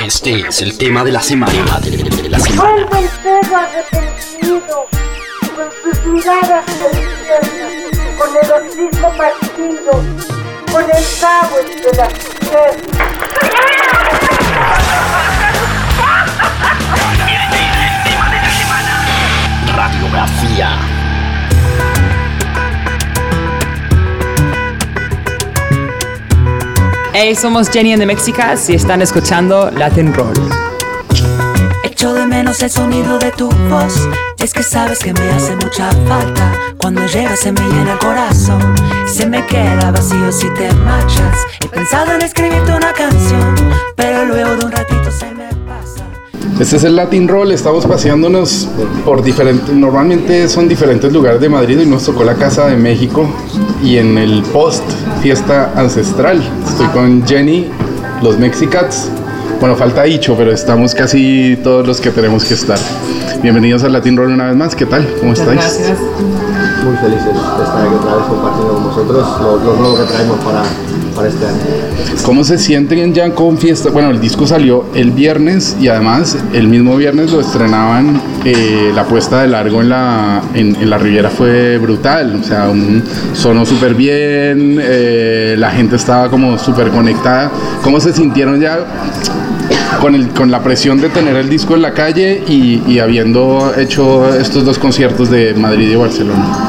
Este es el tema de la semana. Vuelve el perro arrepentido, con sus miradas deliciosas, con el hocico partido, con el cabo entre las piernas. Este es el tema de la semana. Radiografía. Hey, somos Jenny and the Mexicats y están escuchando Latin Roll. Echo de menos el sonido de tu voz. Es que sabes que me hace mucha falta. Cuando llegas se me llena el corazón. Se me queda vacío si te marchas. He pensado en escribirte una canción, pero luego de un ratito se me pasa. Este es el Latin Roll, estamos paseándonos por normalmente son diferentes lugares de Madrid y nos tocó la Casa de México y en el post fiesta ancestral. Estoy con Jenny, los Mexicats. Bueno, falta Icho, pero estamos casi todos los que tenemos que estar. Bienvenidos al Latin Roll una vez más, ¿qué tal? ¿Cómo estáis? Gracias. Muy felices de estar aquí otra vez compartiendo con vosotros lo nuevo que traemos para este año. ¿Cómo se sienten ya con fiesta? Bueno, el disco salió el viernes y además el mismo viernes lo estrenaban. La puesta de largo en la Riviera fue brutal, o sea, sonó súper bien, la gente estaba como súper conectada. ¿Cómo se sintieron ya con la presión de tener el disco en la calle y habiendo hecho estos dos conciertos de Madrid y Barcelona?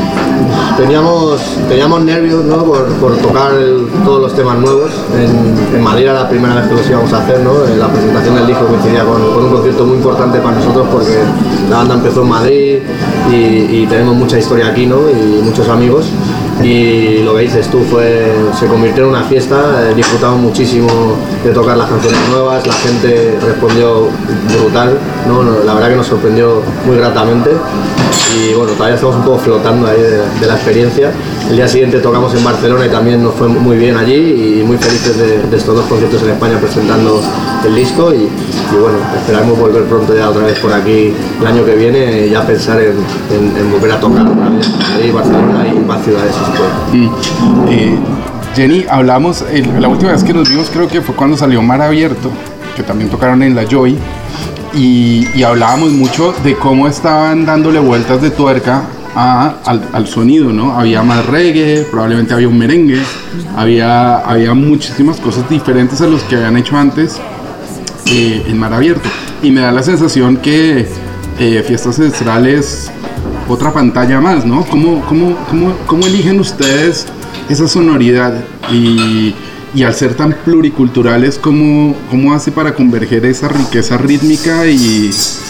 Teníamos nervios, ¿no? por tocar todos los temas nuevos. En Madrid era la primera vez que los íbamos a hacer, ¿no? La presentación del disco coincidía con un concierto muy importante para nosotros porque la banda empezó en Madrid y tenemos mucha historia aquí, ¿no? Y muchos amigos. Y lo que dices tú, se convirtió en una fiesta, disfrutamos muchísimo de tocar las canciones nuevas, la gente respondió brutal, ¿no? La verdad que nos sorprendió muy gratamente y bueno, todavía estamos un poco flotando ahí de la experiencia. El día siguiente tocamos en Barcelona y también nos fue muy bien allí y muy felices de estos dos conciertos en España presentando el disco y bueno, esperamos volver pronto ya otra vez por aquí el año que viene y ya pensar en volver a tocar otra vez en Madrid, Barcelona y más ciudades. Jenny, hablamos, la última vez que nos vimos creo que fue cuando salió Mar Abierto, que también tocaron en la Joy, y hablábamos mucho de cómo estaban dándole vueltas de tuerca al sonido, ¿no? Había más reggae, probablemente había un merengue, había muchísimas cosas diferentes a los que habían hecho antes en Mar Abierto, y me da la sensación que Fiesta Ancestral es otra pantalla más, ¿no? ¿Cómo eligen ustedes esa sonoridad y al ser tan pluriculturales, ¿cómo hace para converger esa riqueza rítmica y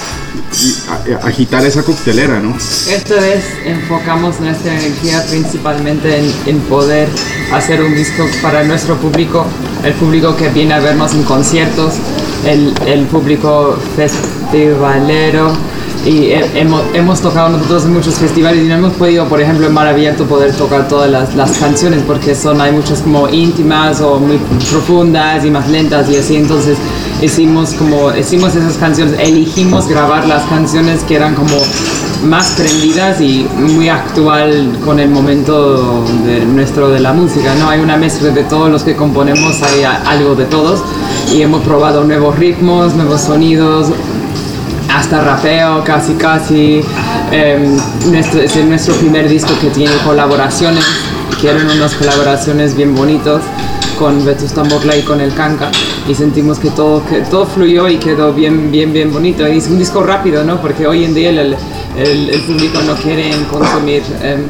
agitar esa coctelera, ¿no? Esta vez enfocamos nuestra energía principalmente en poder hacer un disco para nuestro público, el público que viene a vernos en conciertos, el público festivalero. Y hemos tocado nosotros en muchos festivales y no hemos podido, por ejemplo, en Mar Abierto poder tocar todas las canciones porque hay muchas como íntimas o muy profundas y más lentas y así. Entonces hicimos esas canciones, elegimos grabar las canciones que eran como más prendidas y muy actual con el momento de la música, ¿no? Hay una mezcla de todos los que componemos, hay algo de todos y hemos probado nuevos ritmos, nuevos sonidos, hasta rapeo, casi. Es nuestro primer disco que tiene colaboraciones, que eran unas colaboraciones bien bonitos con Vetusta Morla y con El Kanka, y sentimos que todo fluyó y quedó bien bonito. Y es un disco rápido, ¿no? Porque hoy en día el público no quiere consumir,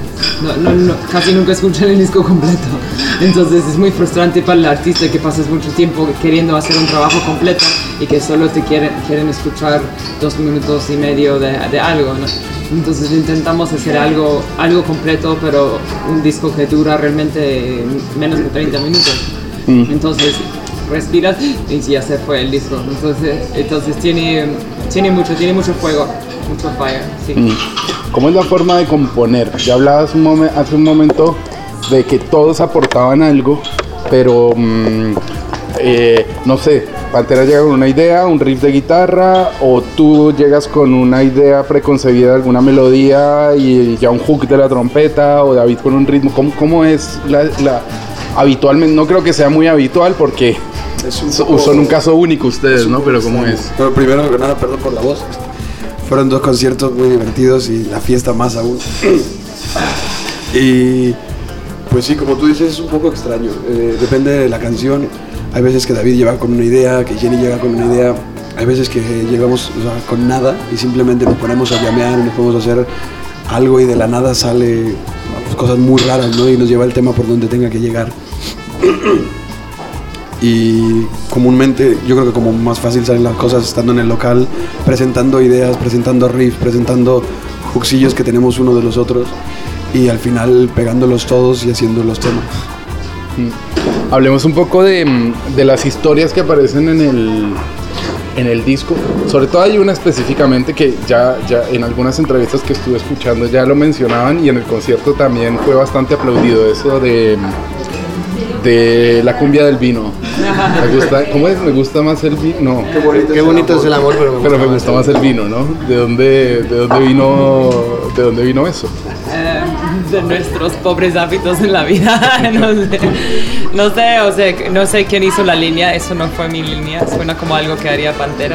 casi nunca escuchan el disco completo. Entonces es muy frustrante para el artista que pasas mucho tiempo queriendo hacer un trabajo completo y que solo te quieren escuchar 2 minutos y medio de algo, ¿no? Entonces intentamos hacer algo completo, pero un disco que dura realmente menos de 30 minutos. Entonces respiras y ya se fue el disco. Entonces tiene mucho fuego, mucho fire. Sí. ¿Cómo es la forma de componer? Ya hablabas hace un momento de que todos aportaban algo, pero no sé, Pantera llega con una idea, un riff de guitarra, o tú llegas con una idea preconcebida de alguna melodía y ya un hook de la trompeta, o David con un ritmo. ¿Cómo es habitualmente? No creo que sea muy habitual porque Son un caso único ustedes, ¿no? Pero ¿cómo es? Pero primero que nada, perdón por la voz. Fueron 2 conciertos muy divertidos y la fiesta más aún. Y pues sí, como tú dices, es un poco extraño. Depende de la canción. Hay veces que David llega con una idea, que Jenny llega con una idea. Hay veces que llegamos con nada y simplemente nos ponemos a llamear y nos podemos hacer algo y de la nada sale cosas muy raras, ¿no? Y nos lleva el tema por donde tenga que llegar. Y comúnmente yo creo que como más fácil salen las cosas estando en el local, presentando ideas, presentando riffs, presentando hooksillos que tenemos uno de los otros y al final pegándolos todos y haciendo los temas. Hablemos un poco de las historias que aparecen en el disco. Sobre todo hay una específicamente que ya en algunas entrevistas que estuve escuchando ya lo mencionaban y en el concierto también fue bastante aplaudido, eso de la cumbia del vino. Me gusta, ¿cómo es? Me gusta más el vino. No. Qué bonito es el amor, pero me gusta más el vino, ¿no? ¿De dónde vino eso? De nuestros pobres hábitos en la vida. No sé quién hizo la línea, eso no fue mi línea, suena como algo que haría Pantera.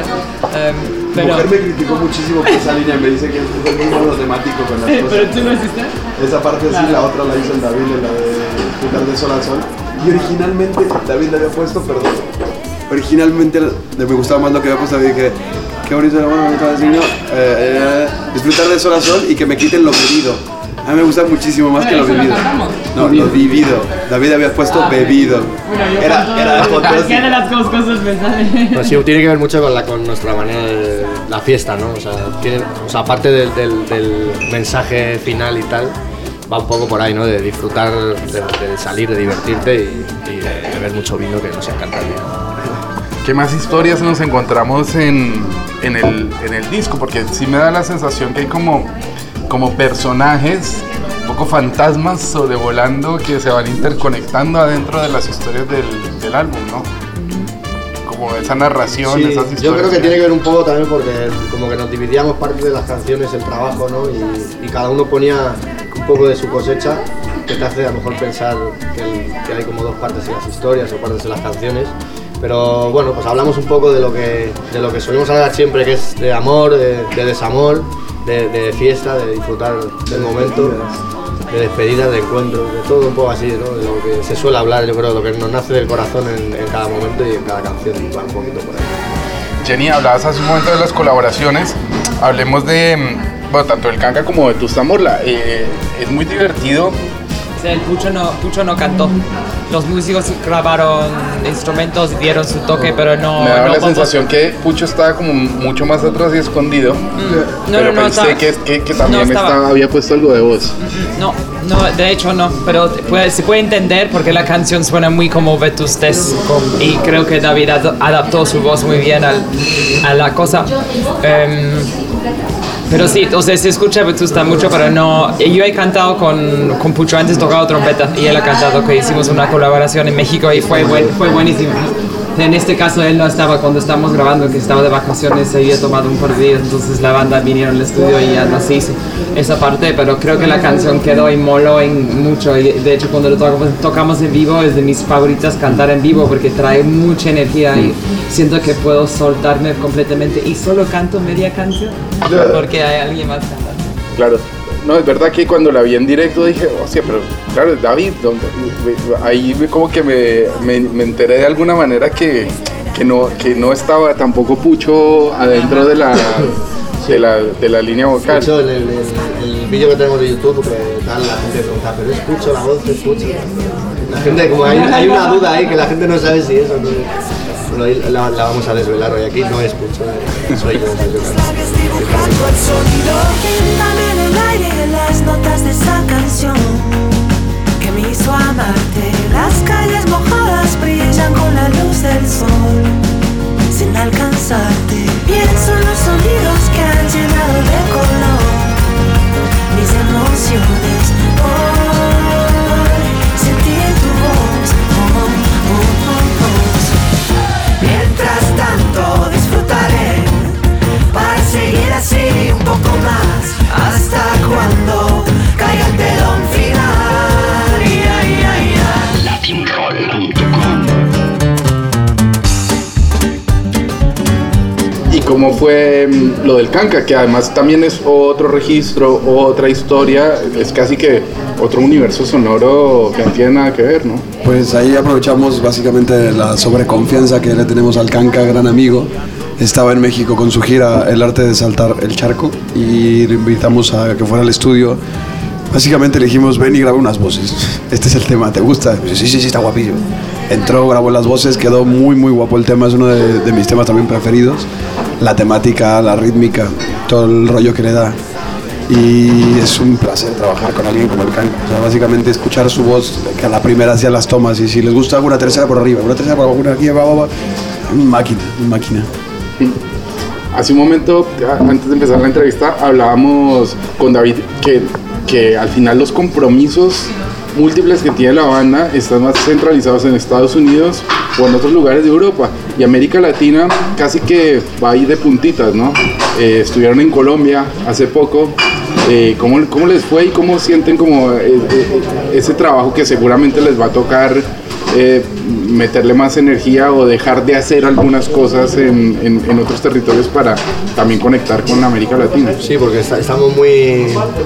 Mi mujer me criticó muchísimo por esa línea, me dice que es muy monotemático con las cosas. ¿Pero tú lo hiciste? Esa parte sí, la otra la hizo el David, la de Disfrutar de Sol a Sol. Y originalmente David le había puesto, originalmente me gustaba más lo que había puesto David, que qué bonito era, bueno, me estaba diciendo, disfrutar de Sol a Sol y que me quiten lo bebido. A mí me gusta muchísimo más que lo bebido. No, lo vivido. David había puesto bebido. Era cualquiera de las dos cosas me sale. Pues sí, tiene que ver mucho con nuestra manera de la fiesta, ¿no? O sea, aparte del mensaje final y tal, va un poco por ahí, ¿no? De disfrutar, de salir, de divertirte y de beber mucho vino, que nos encanta. ¿Qué más historias nos encontramos en el disco? Porque sí me da la sensación que hay como personajes, un poco fantasmas sobrevolando que se van interconectando adentro de las historias del álbum, ¿no? Como esa narración, sí, esas historias. Yo creo que tiene que ver un poco también porque como que nos dividíamos parte de las canciones, el trabajo, ¿no? Y cada uno ponía un poco de su cosecha, que te hace a lo mejor pensar que hay como 2 partes en las historias o partes en las canciones. Pero bueno, pues hablamos un poco de lo que solemos hablar siempre, que es de amor, de desamor, de fiesta, de disfrutar del momento, de despedida, de encuentro, de todo un poco así, ¿no? De lo que se suele hablar, yo creo, lo que nos nace del corazón en cada momento y en cada canción, va un poquito por ahí. Jenny, hablabas hace un momento de las colaboraciones, hablemos de, bueno, tanto del Kanka como de Tusta Morla, es muy divertido. O sea, el Pucho no cantó. Los músicos grabaron instrumentos y dieron su toque, pero no... Me daba la sensación que Pucho estaba como mucho más atrás y escondido, pero pensé que también había puesto algo de voz. No, de hecho no, pero se puede entender porque la canción suena muy como Vetustes y creo que David adaptó su voz muy bien a la cosa. Pero sí, o sea, se escucha Vetusta mucho, pero no... Yo he cantado con Pucho, antes tocado trompeta y él ha cantado, que hicimos una colaboración en México y fue buenísimo. En este caso él no estaba cuando estábamos grabando, que estaba de vacaciones, se había tomado un par de días, entonces la banda vinieron al estudio y ya no se hizo esa parte, pero creo que la canción quedó y moló en mucho. Y de hecho cuando lo tocamos en vivo es de mis favoritas cantar en vivo porque trae mucha energía y siento que puedo soltarme completamente y solo canto media canción porque hay alguien más cantando. Claro. No, es verdad que cuando la vi en directo dije, hostia, pero claro, David, ahí como que me enteré de alguna manera que no estaba tampoco Pucho adentro de la línea vocal. De hecho, el vídeo que tenemos de YouTube, que tal, la gente pregunta, pero es Pucho, la voz es Pucho. La gente, como hay una duda ahí que la gente no sabe si es o no. Bueno, la vamos a desvelar hoy aquí, no es Pucho, soy yo. Dibujando el sonido, también el aire y las notas de esa canción que me hizo amarte. Las calles mojadas brillan con la luz del sol, sin alcanzarte. Pienso en los sonidos que han llenado de color mis emociones. Hoy sentí tu voz, Mientras tanto disfrutaré para seguir así un poco más hasta cuando caiga el telón final. Latinroll.com cómo fue lo del Canca, que además también es otro registro, otra historia, es casi que otro universo sonoro que no tiene nada que ver, ¿no? Pues ahí aprovechamos básicamente la sobreconfianza que le tenemos al Canca, gran amigo. Estaba en México con su gira El arte de saltar el charco y le invitamos a que fuera al estudio. Básicamente le dijimos, ven y graba unas voces. Este es el tema, ¿te gusta? Sí, está guapísimo. Entró, grabó las voces, quedó muy guapo el tema, es uno de mis temas también preferidos. La temática, la rítmica, todo el rollo que le da. Y es un placer trabajar con alguien como el Canca. O sea, básicamente escuchar su voz, que a la primera hacía las tomas, y si les gusta una tercera por arriba, una tercera por abajo, una aquí, máquina. Hace un momento, antes de empezar la entrevista, hablábamos con David que al final los compromisos múltiples que tiene la banda están más centralizados en Estados Unidos o en otros lugares de Europa, y América Latina casi que va ahí de puntitas, ¿no? Estuvieron en Colombia hace poco. ¿Cómo les fue y cómo sienten como ese trabajo que seguramente les va a tocar meterle más energía o dejar de hacer algunas cosas en otros territorios para también conectar con América Latina? Sí, porque estamos muy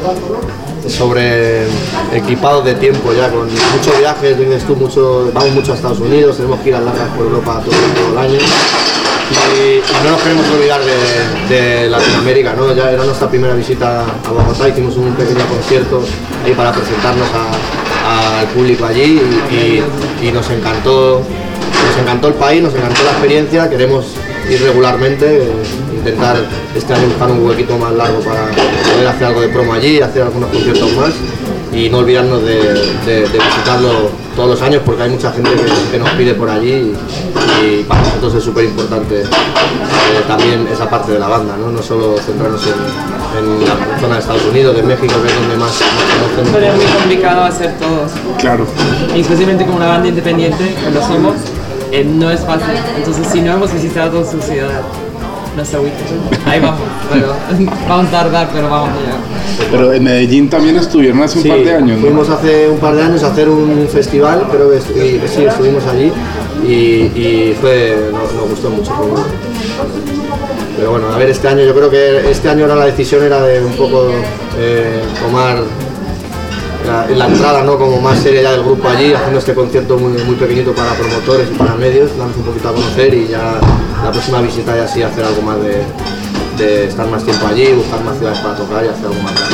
sobre equipados de tiempo ya, con muchos viajes, dices tú, vamos mucho a Estados Unidos, tenemos que ir a largas por Europa todo el año. Y no nos queremos olvidar de Latinoamérica, ¿no? Ya era nuestra primera visita a Bogotá, hicimos un pequeño concierto ahí para presentarnos al público allí y nos encantó el país, nos encantó la experiencia. Queremos ir regularmente, intentar este año buscar un huequito más largo para poder hacer algo de promo allí, hacer algunos conciertos más y no olvidarnos de visitarlo todos los años, porque hay mucha gente que nos pide por allí y para nosotros es súper importante también esa parte de la banda, no solo centrarnos en la zona de Estados Unidos, de México, que es donde más conocen. Pero es muy complicado hacer todo. Claro. Y especialmente como una banda independiente, que lo somos, no es fácil. Entonces, si no hemos visitado su ciudad, no se agüiten. Ahí vamos, pero vamos a tardar, pero vamos a llegar. Pero en Medellín también estuvieron hace un par de años, ¿no? Fuimos hace un par de años a hacer un festival, creo que sí, estuvimos allí y nos gustó mucho. Pero bueno, a ver, este año, yo creo que este año la decisión era de un poco tomar la entrada, ¿no?, como más seria ya del grupo allí, haciendo este concierto muy pequeñito para promotores y para medios, darnos un poquito a conocer, y ya la próxima visita ya sí hacer algo más de estar más tiempo allí, buscar más ciudades para tocar y hacer algo más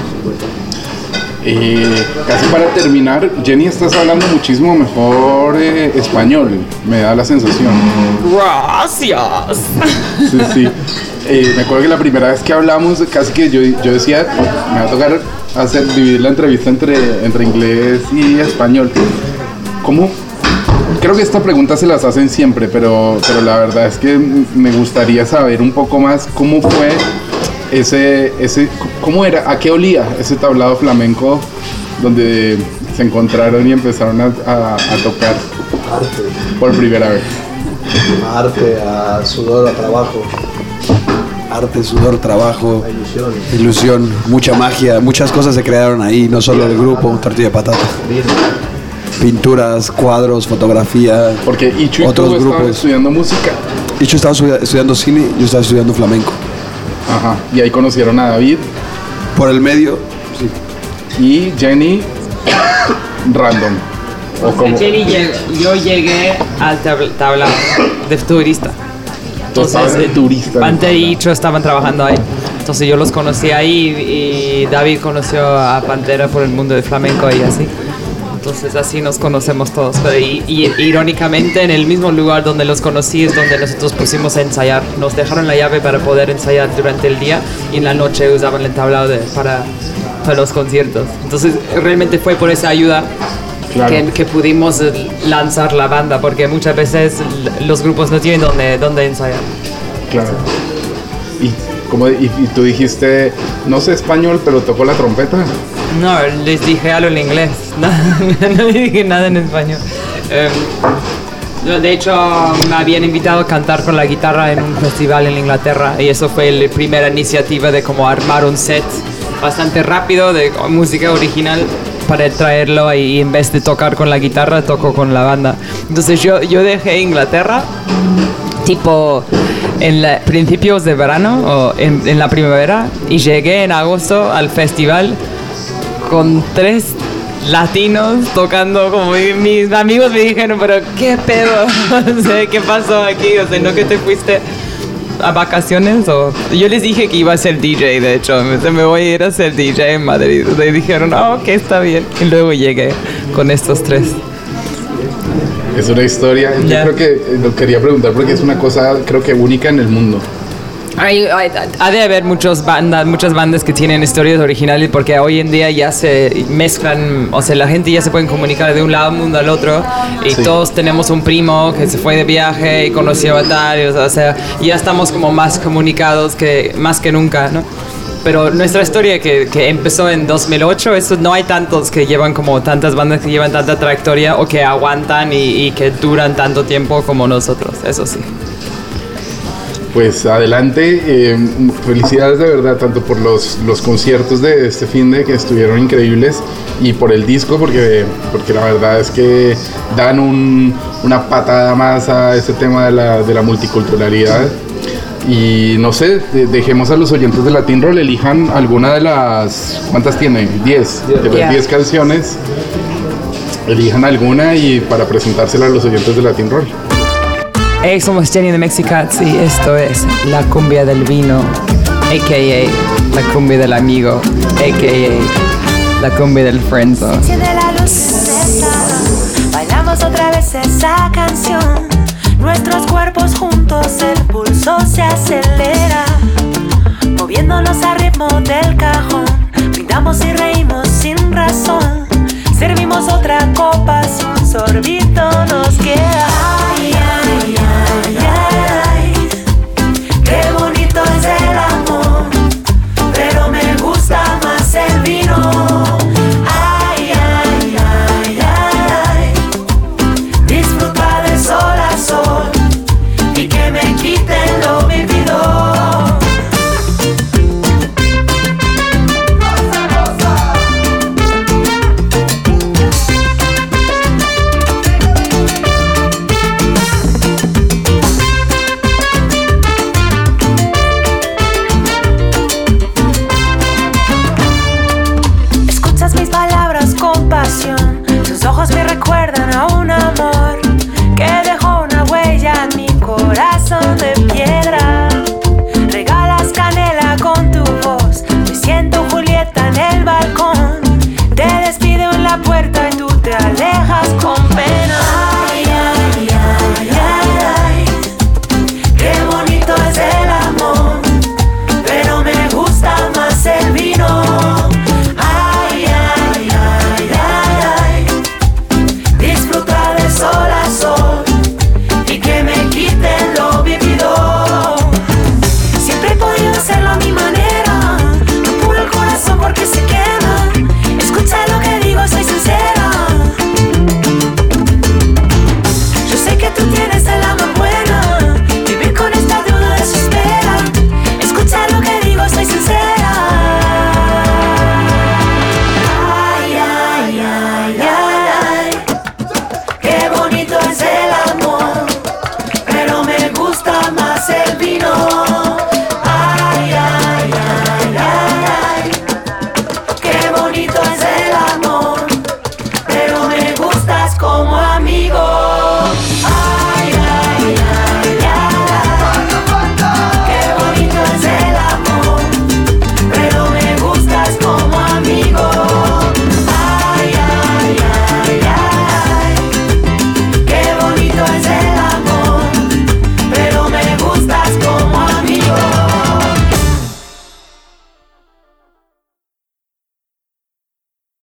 grande. Casi para terminar, Jenny, estás hablando muchísimo mejor español, me da la sensación. Gracias. Sí. Me acuerdo que la primera vez que hablamos, casi que yo decía, me va a tocar dividir la entrevista entre inglés y español. ¿Cómo? Creo que esta pregunta se las hacen siempre, pero la verdad es que me gustaría saber un poco más cómo fue cómo era, a qué olía ese tablado flamenco donde se encontraron y empezaron a tocar por primera vez. A arte, a sudor, a trabajo. Arte, sudor, trabajo, ilusión, mucha magia, muchas cosas se crearon ahí, no solo el grupo, un tortilla de patata. Pinturas, cuadros, fotografía. Porque Ichu y otros tú grupos estaban estudiando música. Ichu estaba estudiando cine, yo estaba estudiando flamenco. Ajá, y ahí conocieron a David. Por el medio, sí. Y Jenny, random. ¿O cómo? Jenny yo llegué al tablado de turista. Entonces, Pantera y Icho estaban trabajando ahí. Entonces yo los conocí ahí y David conoció a Pantera por el mundo del flamenco y así. Entonces así nos conocemos todos. Pero y irónicamente en el mismo lugar donde los conocí es donde nosotros pusimos a ensayar. Nos dejaron la llave para poder ensayar durante el día y en la noche usaban el tablado para los conciertos. Entonces realmente fue por esa ayuda. Claro. Que pudimos lanzar la banda, porque muchas veces los grupos no tienen dónde ensayar. Claro. Y tú dijiste, no sé español, pero tocó la trompeta. No, les dije algo en inglés. No les dije nada en español. De hecho, me habían invitado a cantar con la guitarra en un festival en Inglaterra, y eso fue la primera iniciativa de como armar un set bastante rápido de música original para traerlo, y en vez de tocar con la guitarra toco con la banda. Entonces yo dejé Inglaterra tipo en principios de verano o en la primavera, y llegué en agosto al festival con 3 latinos tocando, como mis amigos me dijeron, pero qué pedo, o sea, qué pasó aquí, o sea, no que te fuiste a vacaciones, o yo les dije que iba a ser DJ, de hecho, me voy a ir a ser DJ en Madrid, y dijeron, ok, está bien, y luego llegué con estos 3. Es una historia, yo creo que lo quería preguntar porque es una cosa, creo que única en el mundo. Ha de haber muchas bandas que tienen historias originales, porque hoy en día ya se mezclan, o sea, la gente ya se puede comunicar de un lado mundo al otro, y todos tenemos un primo que se fue de viaje y conoció a tal, o sea, ya estamos como más comunicados más que nunca, ¿no? Pero nuestra historia que empezó en 2008, eso no hay tantos que llevan como tantas bandas que llevan tanta trayectoria o que aguantan y que duran tanto tiempo como nosotros, eso sí. Pues adelante, felicidades de verdad, tanto por los conciertos de este finde que estuvieron increíbles y por el disco, porque la verdad es que dan una patada más a este tema de la multiculturalidad. Y no sé, dejemos a los oyentes de Latin Roll, elijan alguna de las... ¿Cuántas tiene? 10. De las 10 canciones. Elijan alguna y para presentársela a los oyentes de Latin Roll. Hey, somos Jenny de Mexicats y esto es La Cumbia del Vino, a.k.a. La Cumbia del Amigo, a.k.a. La Cumbia del Friendzone. Enciende la luz, bailamos otra vez esa canción. Nuestros cuerpos juntos, el pulso se acelera, moviéndonos al ritmo del cajón. Brindamos y reímos sin razón. Servimos otra copa sin sorbito.